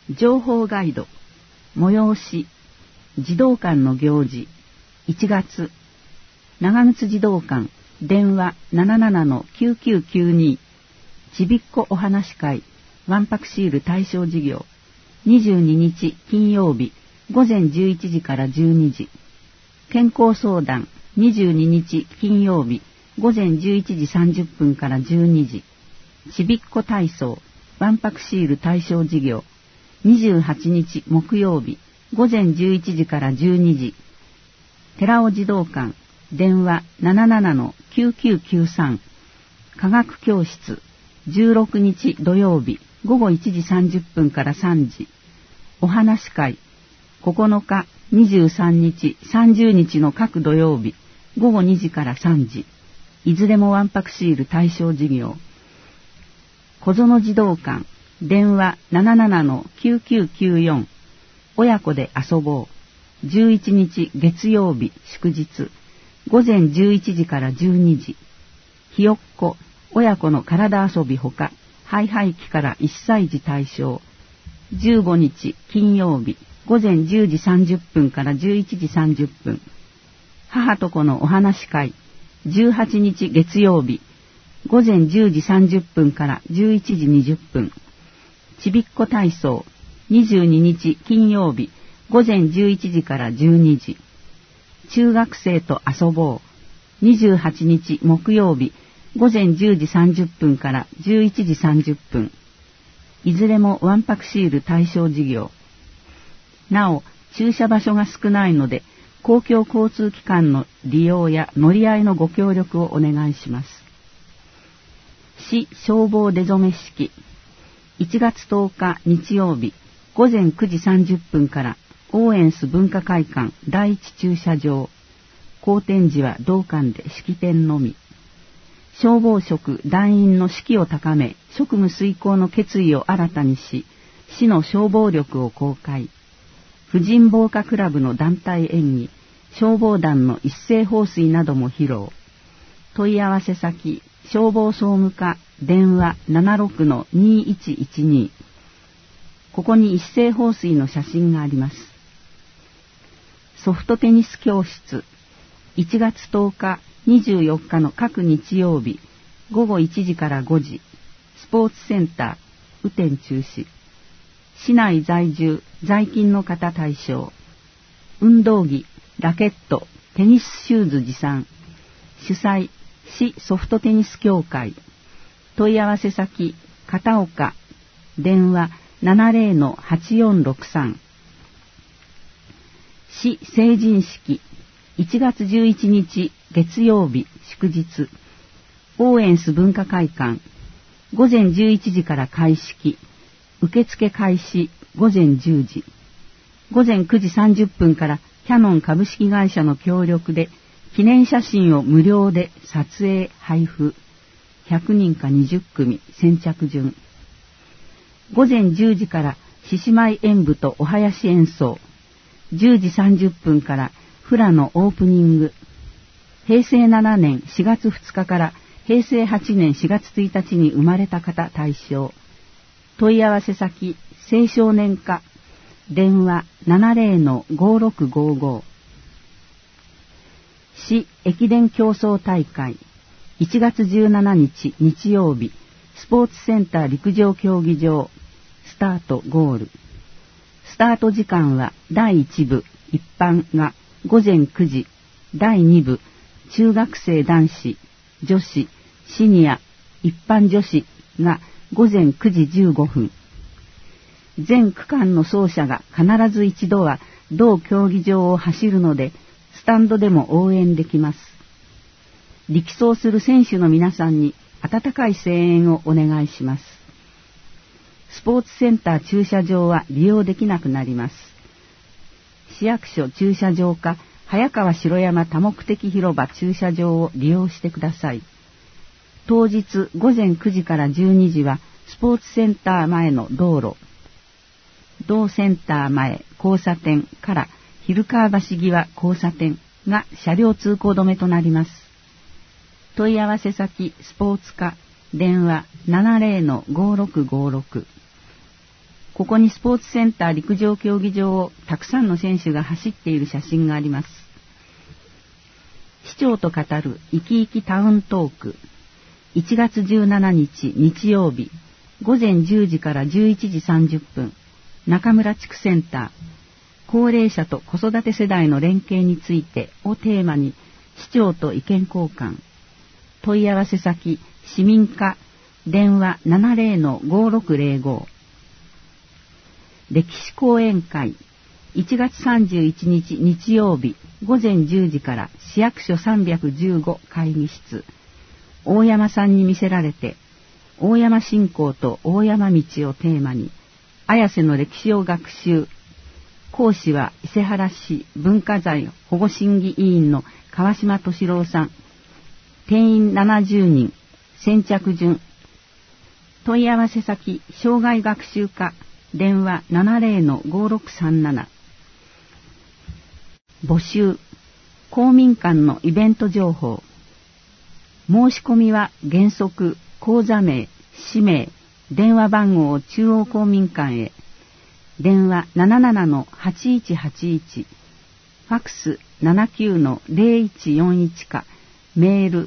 情報ガイド、催し、児童館の行事、1月、長靴児童館、電話 77-9992、ちびっこお話会、わんぱくシール対象事業、22日金曜日、午前11時から12時、健康相談、22日金曜日、午前11時30分から12時、ちびっこ体操、わんぱくシール対象事業、28日木曜日、午前11時から12時、寺尾児童館、電話 77-9993、科学教室、16日土曜日、午後1時30分から3時、お話会、9日、23日、30日の各土曜日、午後2時から3時、いずれもわんぱくシール対象事業、小園児童館、電話 77-9994、親子で遊ぼう、11日月曜日祝日、午前11時から12時、ひよっこ、親子の体遊びほか、ハイハイ期から1歳児対象、15日金曜日、午前10時30分から11時30分、母と子のお話会、18日月曜日、午前10時30分から11時20分、ちびっこ体操、22日金曜日、午前11時から12時、中学生と遊ぼう、28日木曜日、午前10時30分から11時30分、いずれもわんぱくシール対象事業。なお、駐車場所が少ないので、公共交通機関の利用や乗り合いのご協力をお願いします。市消防出初め式、1月10日日曜日、午前9時30分からオーエンス文化会館第一駐車場、公展時は同館で式典のみ。消防職団員の士気を高め、職務遂行の決意を新たにし、市の消防力を公開。婦人防火クラブの団体演技、消防団の一斉放水なども披露。問い合わせ先、消防総務課電話 76-2112。ここに一斉放水の写真があります。ソフトテニス教室、1月10日、24日の各日曜日、午後1時から5時、スポーツセンター、雨天中止。市内在住、在勤の方対象。運動着、ラケット、テニスシューズ持参。主催、市ソフトテニス協会。問い合わせ先、片岡。電話 70-8463。市成人式、1月11日月曜日祝日、オーエンス文化会館、午前11時から開式、受付開始午前10時、午前9時30分からキヤノン株式会社の協力で記念写真を無料で撮影配布、100人か20組先着順。午前10時から獅子舞演舞とお囃子演奏、10時30分からフラのオープニング。平成7年4月2日から平成8年4月1日に生まれた方対象。問い合わせ先、青少年課、電話 70-5655。市駅伝競争大会、1月17日日曜日、スポーツセンター陸上競技場、スタートゴール。スタート時間は第1部一般が午前9時、第2部中学生男子、女子、シニア、一般女子が午前9時15分。全区間の走者が必ず一度は同競技場を走るので、スタンドでも応援できます。力走する選手の皆さんに温かい声援をお願いします。スポーツセンター駐車場は利用できなくなります。市役所駐車場か早川城山多目的広場駐車場を利用してください。当日午前9時から12時はスポーツセンター前の道路、同センター前交差点から昼川橋際交差点が車両通行止めとなります。問い合わせ先スポーツ課電話 70-5656。 ここにスポーツセンター陸上競技場をたくさんの選手が走っている写真があります。市長と語る生き生きタウントーク。1月17日日曜日、午前10時から11時30分、中村地区センター、高齢者と子育て世代の連携についてをテーマに、市長と意見交換。問い合わせ先、市民課、電話 70-5605。歴史講演会、1月31日日曜日、午前10時から市役所315会議室。大山さんに魅せられて、大山信仰と大山道をテーマに、綾瀬の歴史を学習。講師は伊勢原市文化財保護審議委員の川島敏郎さん。定員70人。先着順。問い合わせ先、障害学習課。電話 70-5637。募集。公民館のイベント情報。申し込みは原則、口座名、氏名、電話番号を中央公民館へ。電話 77-8181。ファクス 79-0141 か。メール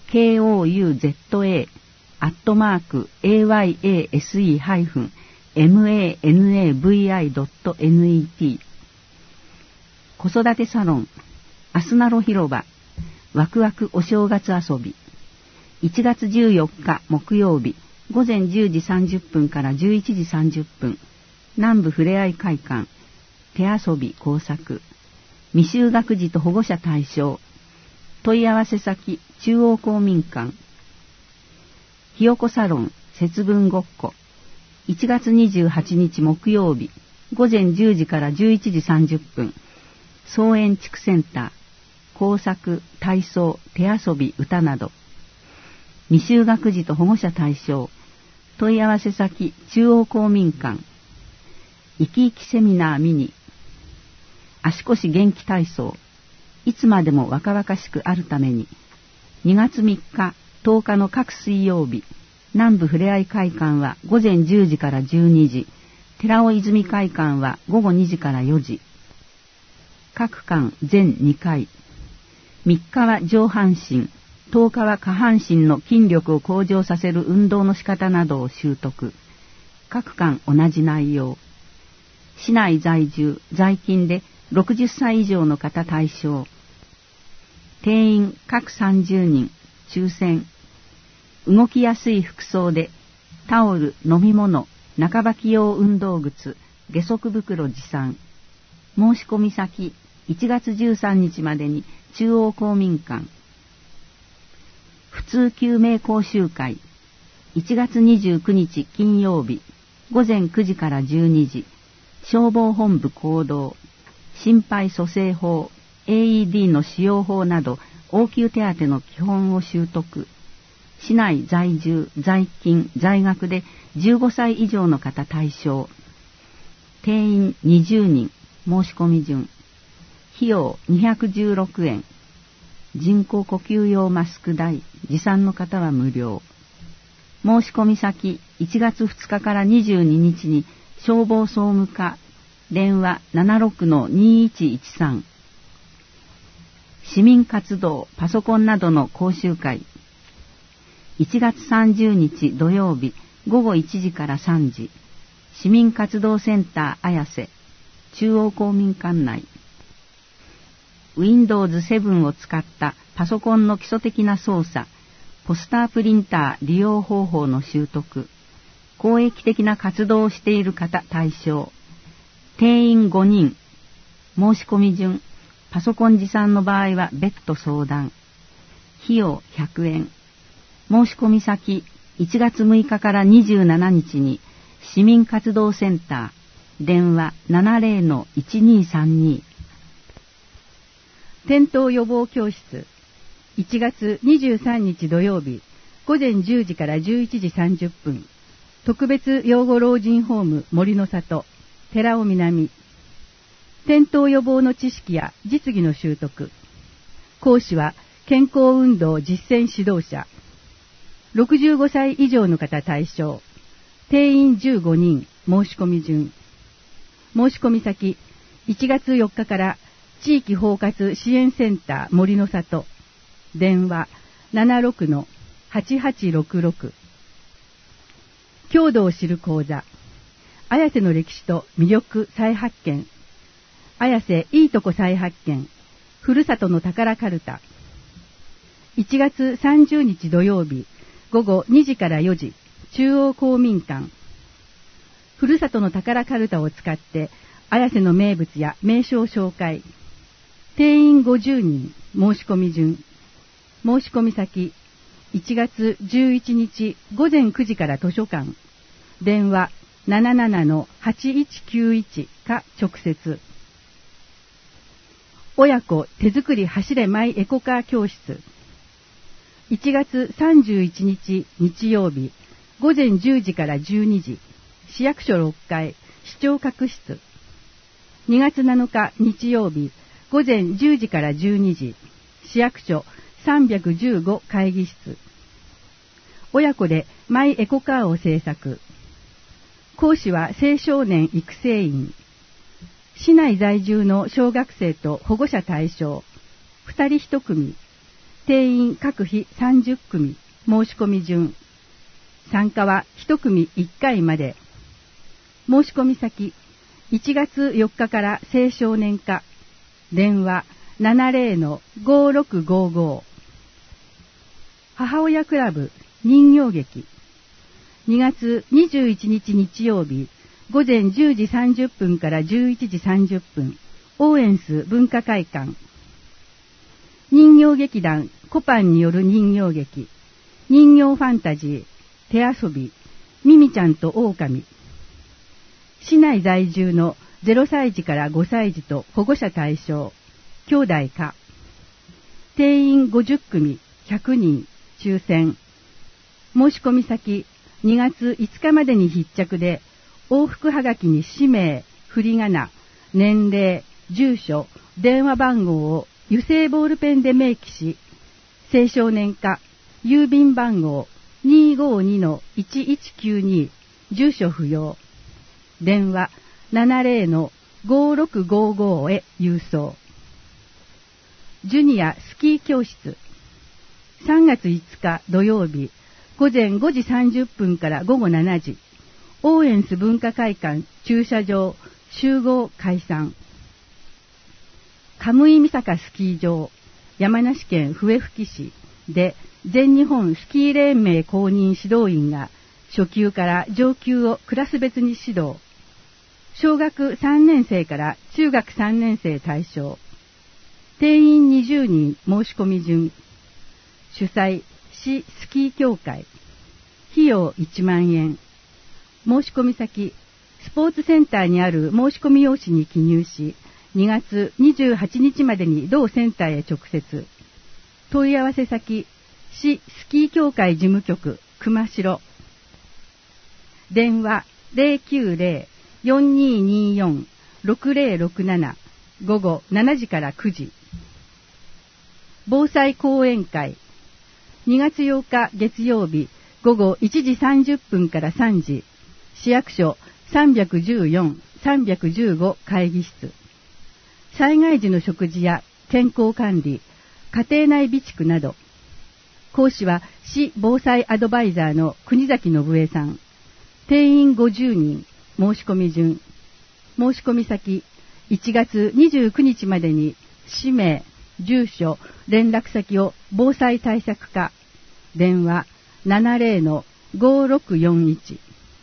kouza-ayase-manavi.net。 子育てサロン、アスナロ広場、ワクワクお正月遊び。1月14日木曜日、午前10時30分から11時30分、南部ふれあい会館、手遊び工作、未就学児と保護者対象。問い合わせ先、中央公民館。ひよこサロン、節分ごっこ。1月28日木曜日、午前10時から11時30分、草園地区センター、工作、体操、手遊び、歌など。未就学児と保護者対象。問い合わせ先、中央公民館。生き生きセミナーミニ。足腰元気体操。いつまでも若々しくあるために。2月3日、10日の各水曜日、南部ふれあい会館は午前10時から12時、寺尾泉会館は午後2時から4時。各館全2回。3日は上半身、10日は下半身の筋力を向上させる運動の仕方などを習得。各館同じ内容。市内在住、在勤で60歳以上の方対象。定員各30人、抽選。動きやすい服装で、タオル、飲み物、中履き用運動靴、下足袋持参。申し込み先、1月13日までに中央公民館。普通救命講習会。1月29日金曜日、午前9時から12時、消防本部行動。心肺蘇生法、AED の使用法など、応急手当の基本を習得。市内在住、在勤、在学で15歳以上の方対象。定員20人、申し込み順。費用216円。人工呼吸用マスク代、持参の方は無料。申し込み先、1月2日から22日に消防総務課、電話 76-2113。市民活動、パソコンなどの講習会。1月30日土曜日、午後1時から3時。市民活動センター綾瀬、中央公民館内。Windows 7を使ったパソコンの基礎的な操作、ポスタープリンター利用方法の習得、公益的な活動をしている方対象。定員5人。申し込み順。パソコン持参の場合は別途相談。費用100円。申し込み先、1月6日から27日に市民活動センター、電話 70-1232。 転倒予防教室。1月23日土曜日、午前10時から11時30分。特別養護老人ホーム森の里、寺尾南。転倒予防の知識や実技の習得。講師は健康運動実践指導者。65歳以上の方対象。定員15人、 申し込み順。申し込み先、1月4日から地域包括支援センター森の里。電話 76-8866。郷土を知る講座。綾瀬の歴史と魅力再発見。綾瀬いいとこ再発見。ふるさとの宝かるた。1月30日土曜日午後2時から4時、中央公民館。ふるさとの宝かるたを使って綾瀬の名物や名所を紹介。定員50人。申し込み順。申し込み先、1月11日午前9時から図書館。電話 77-8191 か直接。親子手作り走れマイエコカー教室。1月31日日曜日午前10時から12時、市役所6階市長閣室。2月7日日曜日午前10時から12時、市役所315会議室。親子でマイエコカーを制作。講師は青少年育成員。市内在住の小学生と保護者対象。2人1組。定員各日30組。申し込み順。参加は1組1回まで。申し込み先、1月4日から青少年課。電話 70-5655。母親クラブ人形劇。2月21日日曜日午前10時30分から11時30分、オーエンス文化会館。人形劇団コパンによる人形劇、人形ファンタジー、手遊び、ミミちゃんと狼。市内在住の0歳児から5歳児と保護者対象、兄弟か。定員50組、100人、抽選。申し込み先、2月5日までに必着で、往復はがきに氏名、振り仮名、年齢、住所、電話番号を油性ボールペンで明記し、青少年課、郵便番号 252-1192、住所不要。電話 70-5655 へ郵送。ジュニアスキー教室。3月5日土曜日、午前5時30分から午後7時、オーエンス文化会館駐車場集合解散。カムイミサカスキー場、山梨県笛吹市で全日本スキー連盟公認指導員が初級から上級をクラス別に指導。小学3年生から中学3年生対象。定員20人。申し込み順。主催市スキー協会。費用1万円。申し込み先、スポーツセンターにある申し込み用紙に記入し、2月28日までに同センターへ直接。問い合わせ先、市スキー協会事務局熊代。電話 090-4224-6067。午後7時から9時。防災講演会。2月8日月曜日午後1時30分から3時、市役所314、315会議室。災害時の食事や健康管理、家庭内備蓄など。講師は市防災アドバイザーの国崎信江さん。定員50人。申し込み順。申し込み先、1月29日までに氏名、住所、連絡先を防災対策課。電話 70-5641。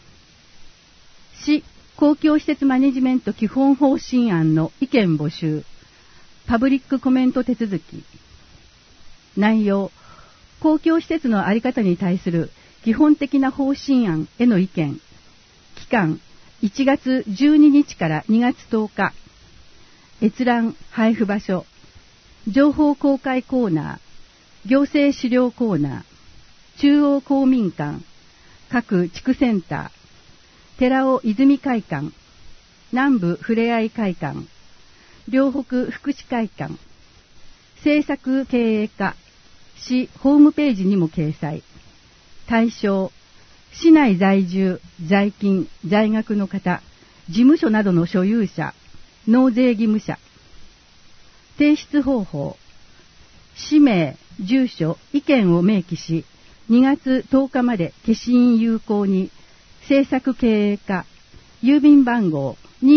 市公共施設マネジメント基本方針案の意見募集。パブリックコメント手続き。内容、公共施設の在り方に対する基本的な方針案への意見。期間、1月12日から2月10日。閲覧配布場所。情報公開コーナー。行政資料コーナー。中央公民館。各地区センター。寺尾泉会館、南部ふれあい会館、両北福祉会館、政策経営課、市ホームページにも掲載。対象、 市内在住、在勤、在学の方、事務所などの所有者、納税義務者。提出方法、氏名、住所、意見を明記し、2月10日まで消印有効に、政策経営課、郵便番号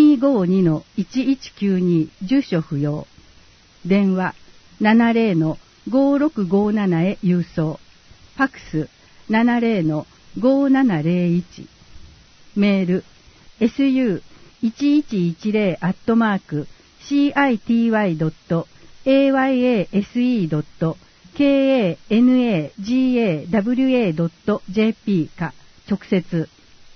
252-1192 住所不要。電話 70-5657 へ郵送。ファクス 70-5701。メール su11ity.city.ayase.kanagawa.jp か直接。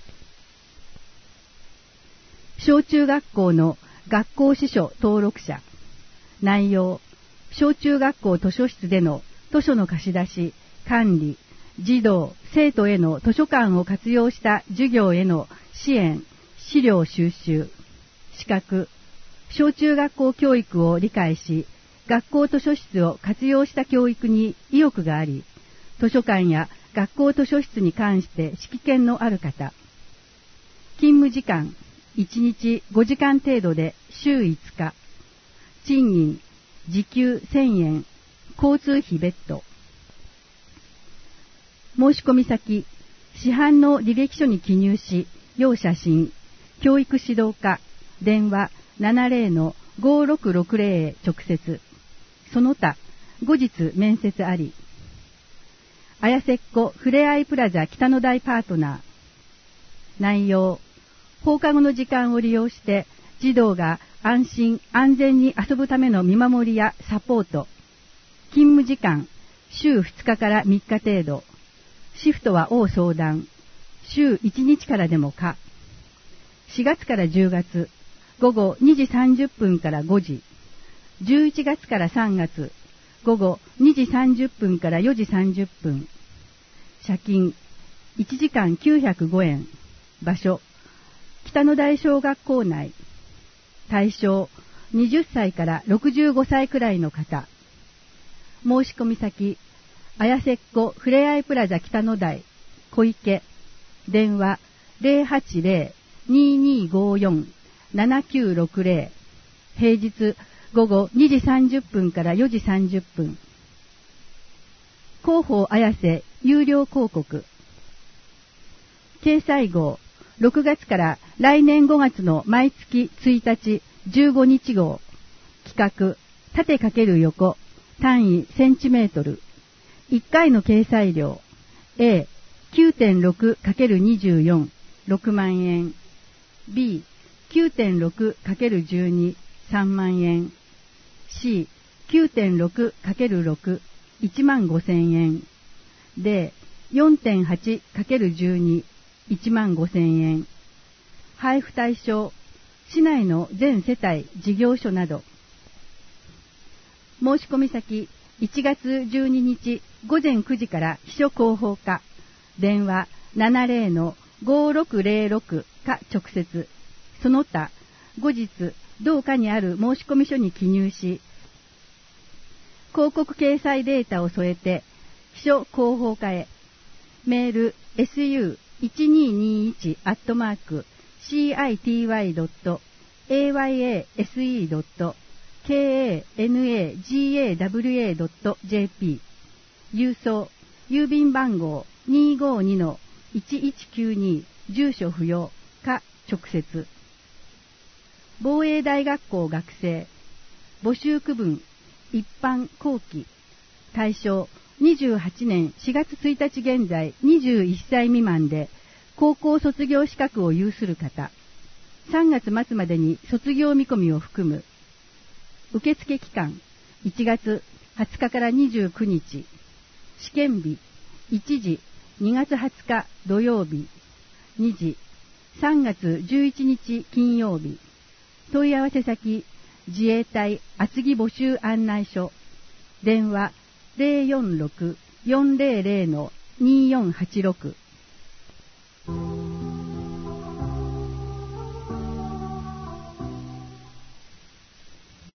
小中学校の学校司書登録者。内容、小中学校図書室での図書の貸し出し、管理、児童、生徒への図書館を活用した授業への支援、資料収集。資格、小中学校教育を理解し、学校図書室を活用した教育に意欲があり、図書館や学校図書室に関して識見のある方。勤務時間、1日5時間程度で週5日。賃金、時給1000円、交通費別途。申し込み先、市販の履歴書に記入し、要写真、教育指導課、電話 70-5660 へ直接。その他、後日面接あり。あやせっこふれあいプラザ北の台パートナー。内容、放課後の時間を利用して児童が安心安全に遊ぶための見守りやサポート。勤務時間、週2日から3日程度。シフトは応相談。週1日からでも可。4月から10月、午後2時30分から5時。11月から3月、午後2時30分から4時30分。社金、1時間905円。場所、北の台小学校内。対象、20歳から65歳くらいの方。申し込み先、あやせっこふれあいプラザ北の台、小池。電話、080-2254-7960。平日、午後2時30分から4時30分。広報綾瀬有料広告。掲載号、6月から来年5月の毎月1日15日号。企画、縦×横、単位センチメートル。1回の掲載料、A、9.6×24、6万円。B、9.6×12、3万円。C、9.6×6、1万5000円。D、4.8×12、1万5000円。配布対象、市内の全世帯事業所など。申し込み先、1月12日午前9時から秘書広報課。電話 70-5606 か直接。その他、後日、同課にある申込書に記入し、広告掲載データを添えて、秘書広報課へ。メール su122-city.ayase.kanagawa.jp 郵送、郵便番号 252-1192 住所不要か直接。防衛大学校学生募集区分一般後期対象28年4月1日現在21歳未満で高校卒業資格を有する方。3月末までに卒業見込みを含む。受付期間1月20日から29日。試験日1時2月20日土曜日2時3月11日金曜日。問い合わせ先自衛隊厚木募集案内所。電話 046-400-2486